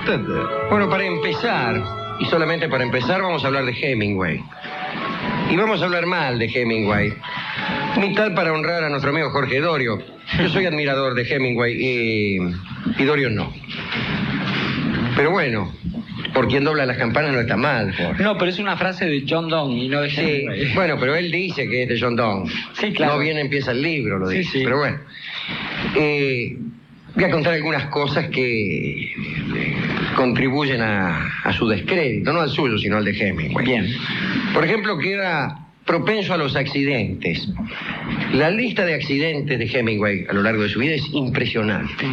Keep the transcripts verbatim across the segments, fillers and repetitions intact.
usted? Bueno, para empezar, y solamente para empezar, vamos a hablar de Hemingway. Y vamos a hablar mal de Hemingway. Ni tal para honrar a nuestro amigo Jorge Dorio. Yo soy admirador de Hemingway y, y Dorio no. Pero bueno, por quien dobla las campanas no está mal, Jorge. No, pero es una frase de John Donne y no de Hemingway. Sí, bueno, pero él dice que es de John Donne. Sí, claro. No bien empieza el libro, lo dice. Sí, sí. Pero bueno. Eh, voy a contar algunas cosas que eh, contribuyen a, a su descrédito, no al suyo, sino al de Hemingway. Bien. Por ejemplo, que era propenso a los accidentes. La lista de accidentes de Hemingway a lo largo de su vida es impresionante.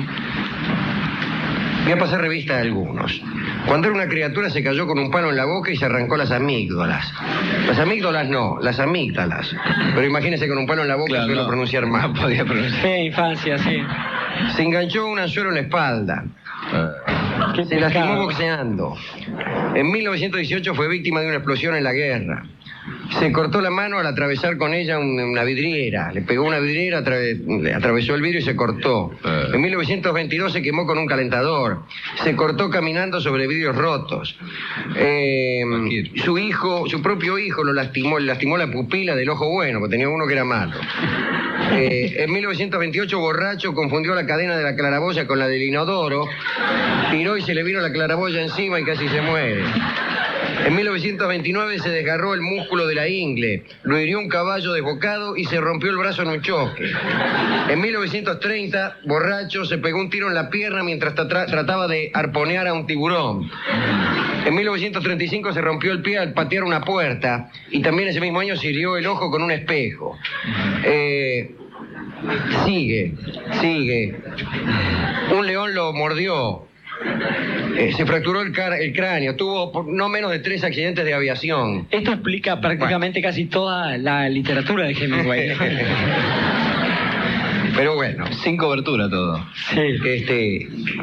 Voy a pasar revista a algunos. Cuando era una criatura se cayó con un palo en la boca y se arrancó las amígdalas. Las amígdalas no, las amígdalas. Pero imagínese con un palo en la boca, Claro, suelo no. pronunciar mal. No podía pronunciar. Sí, infancia, sí. Se enganchó un anzuelo en la espalda. Qué Se lastimó pecado. boxeando. En mil novecientos dieciocho fue víctima de una explosión en la guerra. Se cortó la mano al atravesar con ella un- una vidriera. Le pegó una vidriera, atra- le atravesó el vidrio y se cortó. Eh. En mil novecientos veintidós se quemó con un calentador. Se cortó caminando sobre vidrios rotos. Eh, Cualquier. su hijo, su propio hijo lo lastimó, le lastimó la pupila del ojo bueno, porque tenía uno que era malo. Eh, en mil novecientos veintiocho, borracho, confundió la cadena de la claraboya con la del inodoro, tiró y se le vino la claraboya encima y casi se muere. En mil novecientos veintinueve se desgarró el músculo de la ingle, lo hirió un caballo desbocado y se rompió el brazo en un choque. En mil novecientos treinta, borracho, se pegó un tiro en la pierna mientras tra- trataba de arponear a un tiburón. En mil novecientos treinta y cinco se rompió el pie al patear una puerta y también ese mismo año se hirió el ojo con un espejo. Eh, sigue, sigue. Un león lo mordió. Eh, se fracturó el, car- el cráneo, tuvo por no menos de tres accidentes de aviación. Esto explica prácticamente casi toda la literatura de Hemingway. Pero bueno, Sin cobertura todo. Sí. este,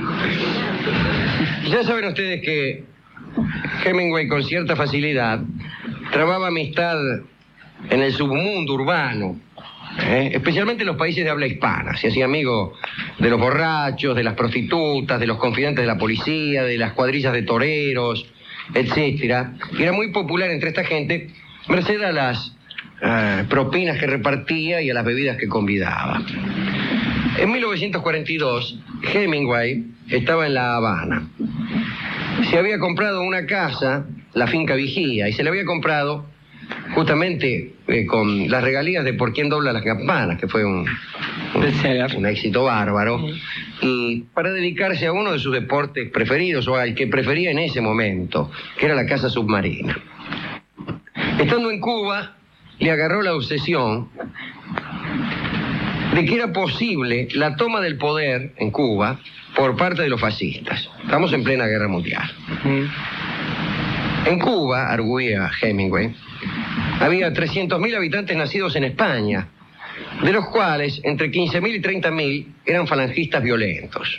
ya saben ustedes que Hemingway con cierta facilidad trababa amistad en el submundo urbano, ¿eh? Especialmente en los países de habla hispana. Se hacía amigo de los borrachos, de las prostitutas, de los confidentes de la policía, de las cuadrillas de toreros, etcétera. Y era muy popular entre esta gente, merced a las eh, propinas que repartía y a las bebidas que convidaba. En mil novecientos cuarenta y dos, Hemingway estaba en La Habana. Se había comprado una casa, la finca Vigía, y se la había comprado justamente eh, con las regalías de Por quién dobla las campanas, que fue un, un, Bestseller. un éxito bárbaro, y para dedicarse a uno de sus deportes preferidos, o al que prefería en ese momento, que era la caza submarina. Estando en Cuba, le agarró la obsesión de que era posible la toma del poder en Cuba por parte de los fascistas. Estamos en plena guerra mundial. En Cuba, arguía Hemingway, había trescientos mil habitantes nacidos en España, de los cuales entre quince mil y treinta mil eran falangistas violentos.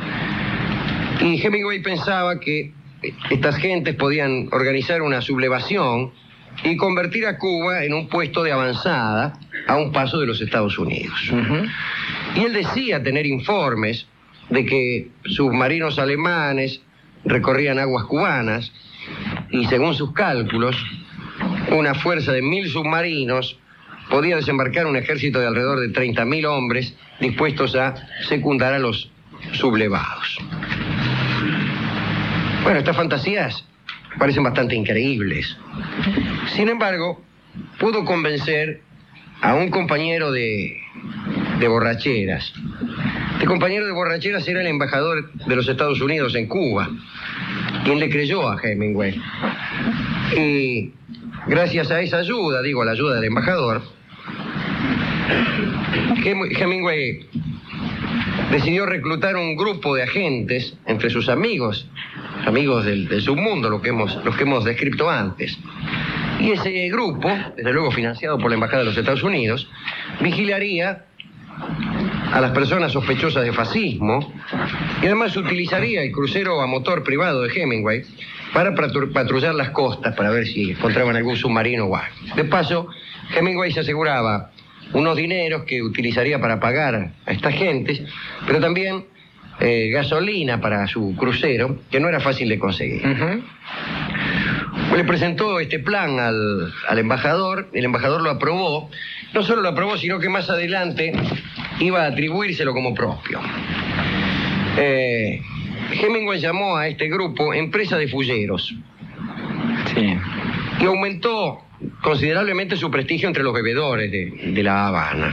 Y Hemingway pensaba que estas gentes podían organizar una sublevación y convertir a Cuba en un puesto de avanzada a un paso de los Estados Unidos. Y él decía tener informes de que submarinos alemanes recorrían aguas cubanas y, según sus cálculos, una fuerza de mil submarinos podía desembarcar un ejército de alrededor de treinta mil hombres dispuestos a secundar a los sublevados. Bueno, estas fantasías parecen bastante increíbles. Sin embargo, pudo convencer a un compañero de, de borracheras. Este compañero de borracheras era el embajador de los Estados Unidos en Cuba, quien le creyó a Hemingway. Y gracias a esa ayuda, digo, a la ayuda del embajador, Hem- Hemingway decidió reclutar un grupo de agentes entre sus amigos, amigos del, del submundo, lo que hemos, los que hemos descrito antes. Y ese grupo, desde luego financiado por la Embajada de los Estados Unidos, vigilaría a las personas sospechosas de fascismo y además utilizaría el crucero a motor privado de Hemingway para patru- patrullar las costas para ver si encontraban algún submarino o algo. De paso, Hemingway se aseguraba unos dineros que utilizaría para pagar a estas gentes, pero también eh, gasolina para su crucero, que no era fácil de conseguir. Uh-huh. Le presentó este plan al, al embajador, el embajador lo aprobó, no solo lo aprobó, sino que más adelante iba a atribuírselo como propio. Eh, Hemingway llamó a este grupo Empresa de Fulleros. Sí. Y aumentó considerablemente su prestigio entre los bebedores de, de La Habana.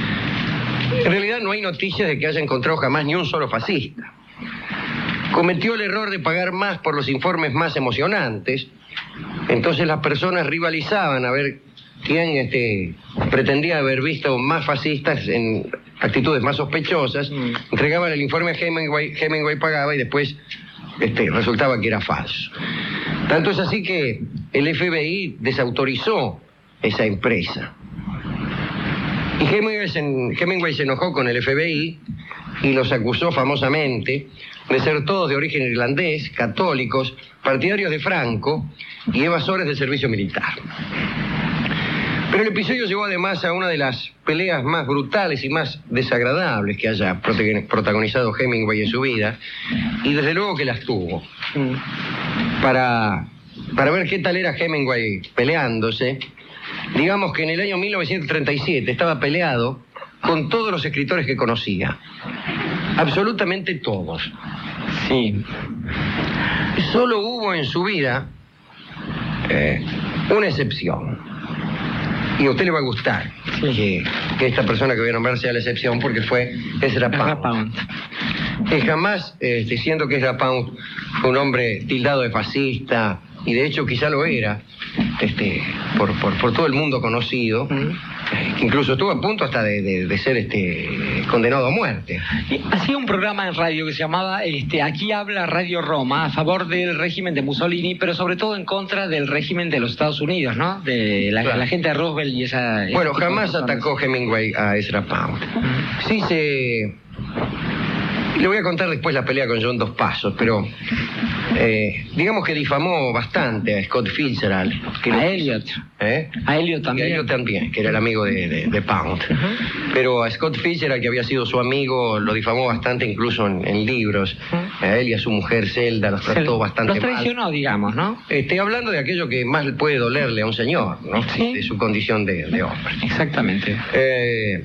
En realidad no hay noticias de que haya encontrado jamás ni un solo fascista. Cometió el error de pagar más por los informes más emocionantes. Entonces las personas rivalizaban a ver quién este, pretendía haber visto más fascistas en actitudes más sospechosas. Mm. Entregaban el informe a Hemingway, Hemingway pagaba y después este, resultaba que era falso. Tanto es así que el F B I desautorizó esa empresa. Y Hemingway se, Hemingway se enojó con el F B I y los acusó famosamente de ser todos de origen irlandés, católicos, partidarios de Franco y evasores del servicio militar. Pero el episodio llevó además a una de las peleas más brutales y más desagradables que haya protagonizado Hemingway en su vida, y desde luego que las tuvo. Para, para ver qué tal era Hemingway peleándose, digamos que en el año mil novecientos treinta y siete estaba peleado con todos los escritores que conocía. Absolutamente todos. Sí. Solo hubo en su vida eh, una excepción. Y a usted le va a gustar sí. que, que esta persona que voy a nombrar sea la excepción, porque fue Ezra Pound. Pound. Que jamás, eh, diciendo que Ezra Pound fue un hombre tildado de fascista, y de hecho quizá lo era, este, por, por, por todo el mundo conocido, mm. que incluso estuvo a punto hasta de, de, de ser este, condenado a muerte. Y hacía un programa en radio que se llamaba este, Aquí habla Radio Roma, a favor del régimen de Mussolini, pero sobre todo en contra del régimen de los Estados Unidos, ¿no? De la, claro. la gente de Roosevelt y esa... Bueno, jamás atacó Hemingway a Ezra Pound. Mm. Sí se... Le voy a contar después la pelea con John Dos Passos, pero eh, digamos que difamó bastante a Scott Fitzgerald. Que a no, Eliot. ¿Eh? A Eliot también. A Eliot también, que era el amigo de, de, de Pound. Uh-huh. Pero a Scott Fitzgerald, que había sido su amigo, lo difamó bastante incluso en, en libros. Uh-huh. A él y a su mujer Zelda los trató Se, bastante mal. Los traicionó, mal. digamos, ¿no? Estoy hablando de aquello que más puede dolerle a un señor, ¿no? ¿Sí? De su condición de, de hombre. Exactamente. Eh...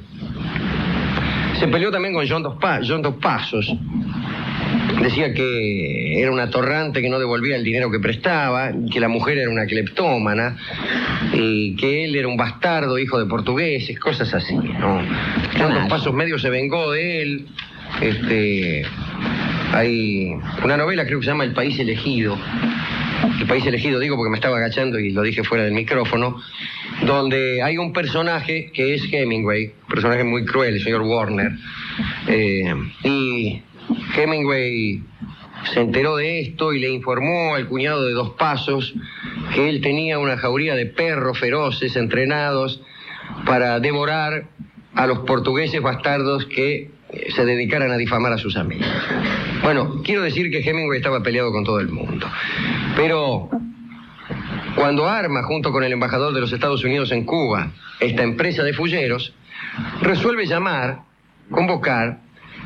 Se peleó también con John Dos, pa John Dos Passos. Decía que era un atorrante que no devolvía el dinero que prestaba, que la mujer era una cleptómana, y que él era un bastardo, hijo de portugueses, cosas así, ¿no? John Dos Passos medio se vengó de él. Este, hay una novela, creo que se llama El País Elegido. El País Elegido, digo porque me estaba agachando y lo dije fuera del micrófono, donde hay un personaje que es Hemingway, un personaje muy cruel, el señor Warner, eh, y Hemingway se enteró de esto y le informó al cuñado de Dos Passos que él tenía una jauría de perros feroces entrenados para devorar a los portugueses bastardos que se dedicaran a difamar a sus amigos. Bueno, quiero decir que Hemingway estaba peleado con todo el mundo, pero cuando arma, junto con el embajador de los Estados Unidos en Cuba, esta empresa de fulleros, resuelve llamar, convocar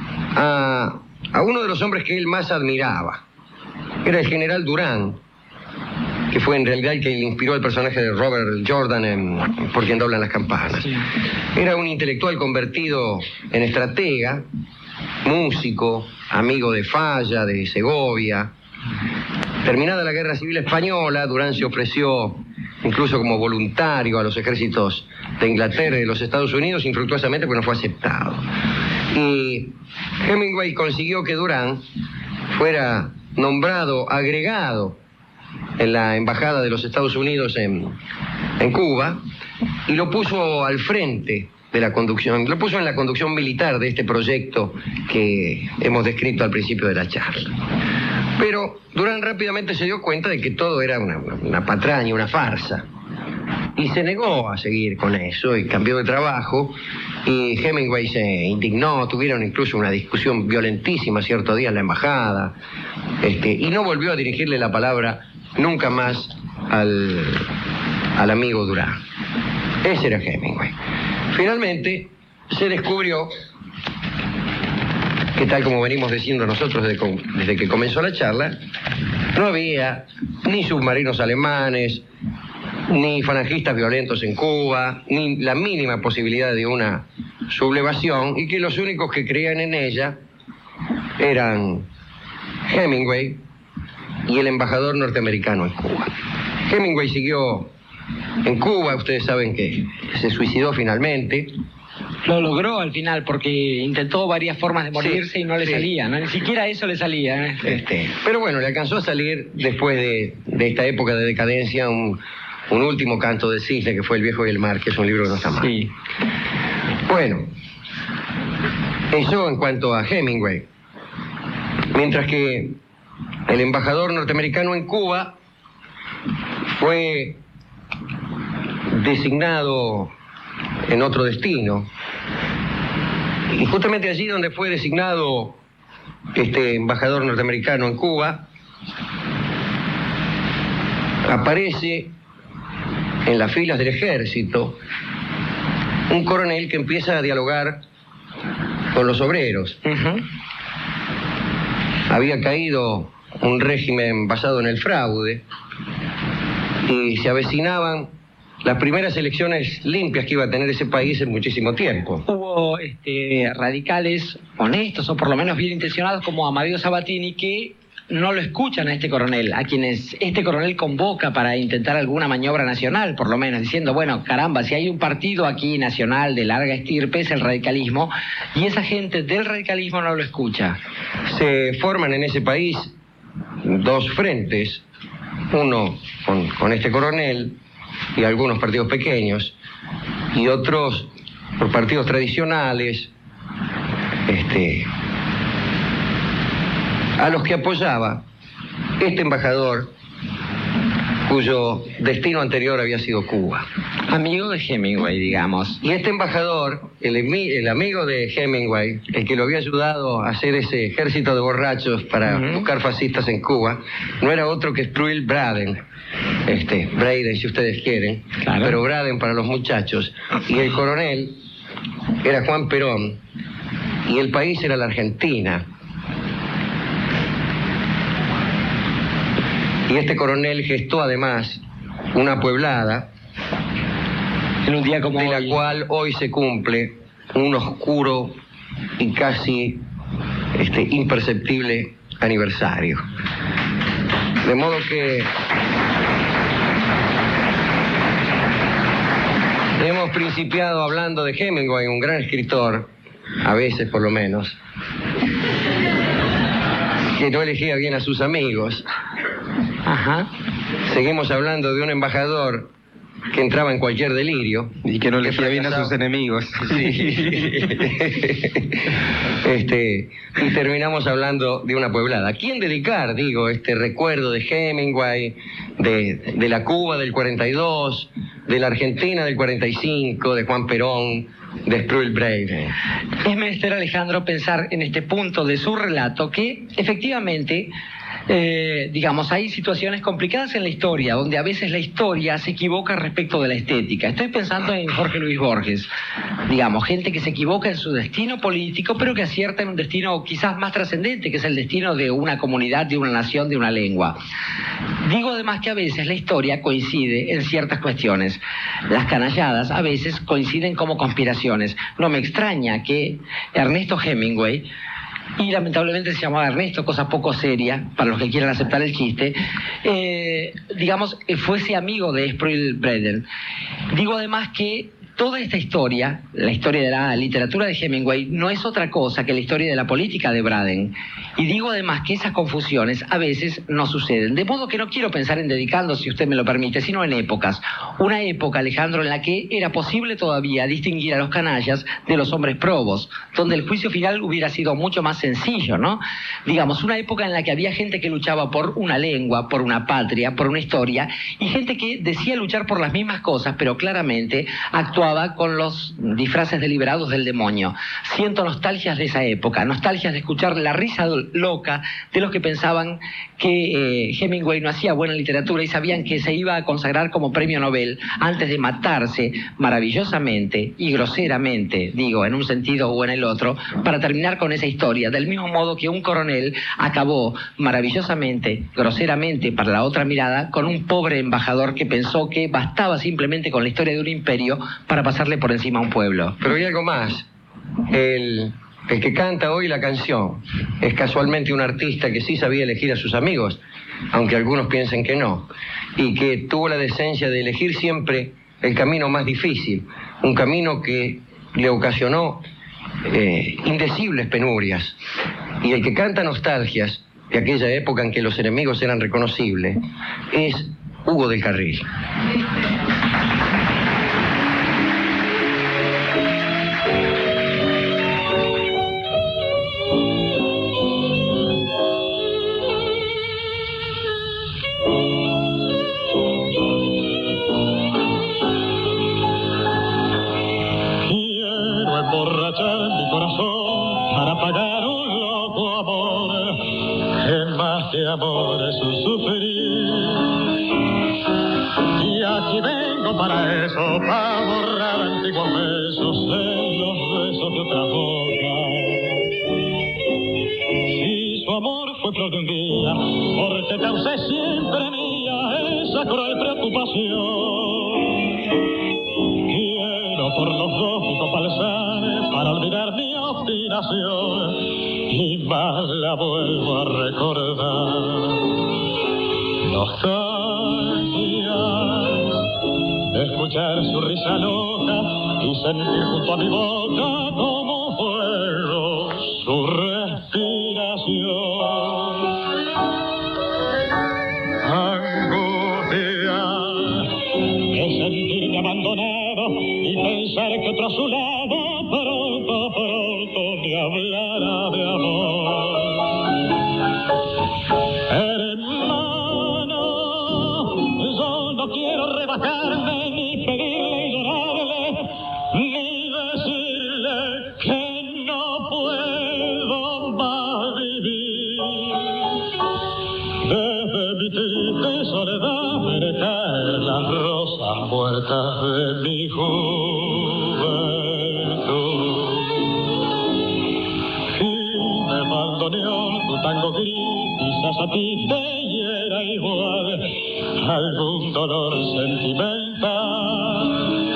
a, a uno de los hombres que él más admiraba. Era el general Durán, que fue en realidad el que le inspiró el personaje de Robert Jordan en Por quien doblan las campanas. Sí. Era un intelectual convertido en estratega, músico, amigo de Falla, de Segovia. Terminada la Guerra Civil Española, Durán se ofreció incluso como voluntario a los ejércitos de Inglaterra y de los Estados Unidos, infructuosamente porque no fue aceptado. Y Hemingway consiguió que Durán fuera nombrado agregado en la embajada de los Estados Unidos en, en Cuba, y lo puso al frente de la conducción, lo puso en la conducción militar de este proyecto que hemos descrito al principio de la charla. Pero Durán rápidamente se dio cuenta de que todo era una, una patraña, una farsa, y se negó a seguir con eso y cambió de trabajo, y Hemingway se indignó, tuvieron incluso una discusión violentísima cierto día en la embajada, este, y no volvió a dirigirle la palabra nunca más al, al amigo Durán. Ese era Hemingway. Finalmente se descubrió que tal como venimos diciendo nosotros desde, desde que comenzó la charla, no había ni submarinos alemanes, ni falangistas violentos en Cuba, ni la mínima posibilidad de una sublevación, y que los únicos que creían en ella eran Hemingway y el embajador norteamericano en Cuba. Hemingway siguió en Cuba, ustedes saben que se suicidó finalmente. Lo logró al final porque intentó varias formas de morirse, sí, y no le sí. salía, ¿no? Ni siquiera eso le salía. ¿eh? Este, pero bueno, le alcanzó a salir después de, de esta época de decadencia un, un último canto de cisne, que fue El viejo y el mar, que es un libro que no está mal. Sí. Bueno, eso en cuanto a Hemingway. Mientras que el embajador norteamericano en Cuba fue designado en otro destino. Y justamente allí donde fue designado este embajador norteamericano en Cuba, aparece en las filas del ejército un coronel que empieza a dialogar con los obreros. Uh-huh. Había caído un régimen basado en el fraude y se avecinaban las primeras elecciones limpias que iba a tener ese país en muchísimo tiempo. Hubo este, radicales honestos, o por lo menos bien intencionados, como Amadeo Sabatini, que no lo escuchan a este coronel, a quienes este coronel convoca para intentar alguna maniobra nacional, por lo menos, diciendo, bueno, caramba, si hay un partido aquí nacional de larga estirpe es el radicalismo, y esa gente del radicalismo no lo escucha. Se forman en ese país dos frentes, uno con, con este coronel y algunos partidos pequeños, y otros por partidos tradicionales, este, a los que apoyaba este embajador cuyo destino anterior había sido Cuba. Amigo de Hemingway, digamos. Y este embajador, el, el amigo de Hemingway, el que lo había ayudado a hacer ese ejército de borrachos para uh-huh. buscar fascistas en Cuba, no era otro que Spruill Braden. Este, Braden, si ustedes quieren, claro. Pero Braden para los muchachos. Y el coronel era Juan Perón, y el país era la Argentina. Y este coronel gestó además una pueblada, en un día como de la hoy. cual hoy se cumple un oscuro y casi este, imperceptible aniversario. De modo que hemos principiado hablando de Hemingway, un gran escritor, a veces por lo menos, que no elegía bien a sus amigos. Ajá. Seguimos hablando de un embajador que entraba en cualquier delirio. Y que no elegía bien a sus enemigos. Sí. este, y terminamos hablando de una pueblada. ¿A quién dedicar, digo, este recuerdo de Hemingway, de, de la Cuba del cuarenta y dos, de la Argentina del cuarenta y cinco, de Juan Perón, de Spruill Braden? Es menester, Alejandro, pensar en este punto de su relato que, efectivamente, Eh, digamos, hay situaciones complicadas en la historia, donde a veces la historia se equivoca respecto de la estética. Estoy pensando en Jorge Luis Borges, digamos, gente que se equivoca en su destino político, pero que acierta en un destino quizás más trascendente, que es el destino de una comunidad, de una nación, de una lengua. Digo además que a veces la historia coincide en ciertas cuestiones. Las canalladas a veces coinciden como conspiraciones. No me extraña que Ernesto Hemingway, y lamentablemente se llamaba Ernesto, cosa poco seria para los que quieran aceptar el chiste, eh, digamos, fuese amigo de Spruill Braden. Digo además que toda esta historia, la historia de la literatura de Hemingway, no es otra cosa que la historia de la política de Braden. Y digo además que esas confusiones a veces no suceden. De modo que no quiero pensar en dedicando, si usted me lo permite, sino en épocas. Una época, Alejandro, en la que era posible todavía distinguir a los canallas de los hombres probos, donde el juicio final hubiera sido mucho más sencillo, ¿no? Digamos, una época en la que había gente que luchaba por una lengua, por una patria, por una historia, y gente que decía luchar por las mismas cosas, pero claramente actuaba con los disfraces deliberados del demonio. Siento nostalgias de esa época, nostalgias de escuchar la risa loca de los que pensaban que eh, Hemingway no hacía buena literatura y sabían que se iba a consagrar como premio Nobel antes de matarse maravillosamente y groseramente, digo, en un sentido o en el otro, para terminar con esa historia, del mismo modo que un coronel acabó maravillosamente, groseramente para la otra mirada, con un pobre embajador que pensó que bastaba simplemente con la historia de un imperio para pasarle por encima a un pueblo. Pero hay algo más. El, el que canta hoy la canción es casualmente un artista que sí sabía elegir a sus amigos, aunque algunos piensen que no, y que tuvo la decencia de elegir siempre el camino más difícil, un camino que le ocasionó eh, indecibles penurias. Y el que canta nostalgias de aquella época en que los enemigos eran reconocibles es Hugo del Carril. Emborrachar mi corazón para pagar un loco amor que más que amor es un sufrir. Y aquí vengo para eso, para borrar antiguos besos en los besos de otra boca. Si su amor fue flor de un día, porque causé siempre mía esa cruel preocupación. Quiero por los dos mi palzares para olvidar mi obstinación y más la vuelvo a recordar. Nostalgia de escuchar su risa loca y sentir junto a mi boca como fuego su respiración. Angustia de sentirme abandonado y pensar que otro a su lado pronto, pronto me hablará de amor. Hermano, yo no quiero rebajarme, ni pedirle y llorarle, ni decirle que no puedo más vivir. Desde mi triste soledad veré caer las rosas muertas de mi juventud. Y me bandoneó tu tango gris, quizás a ti te hiera igual algún dolor sentimental.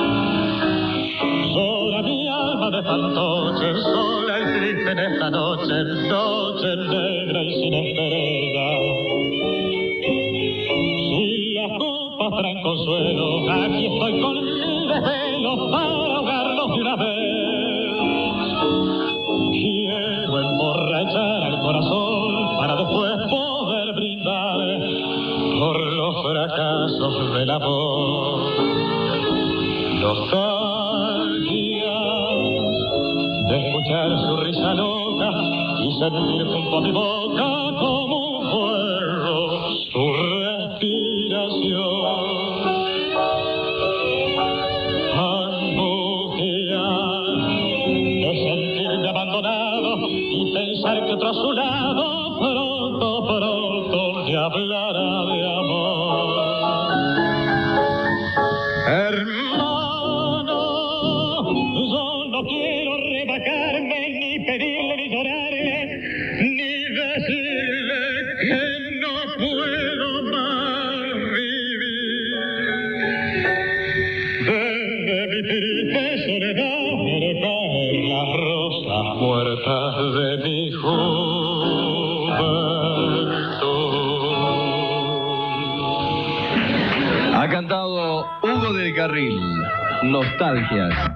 Sola mi alma de fantoche, sola y triste en esta noche, noche negra y sin estrella. Si las copas traen consuelo, aquí estoy con mi desvelo para ahogarlos de una vez. Quiero emborrachar al corazón para después poder brindar por los fracasos del amor. Nostalgia de escuchar su risa loca y sentir junto a mi boca como un fuego su respiración. Angustia de sentirme abandonado y pensar que otro a su lado pronto, pronto me hablará de amor. Hermano, yo no quiero rebajarme, ni pedirle, ni llorarle, ni decirle que no puedo más vivir. Desde mi triste soledad veré caer las rosas muertas de mi juventud. Ha cantado Hugo del Carril, Nostalgias.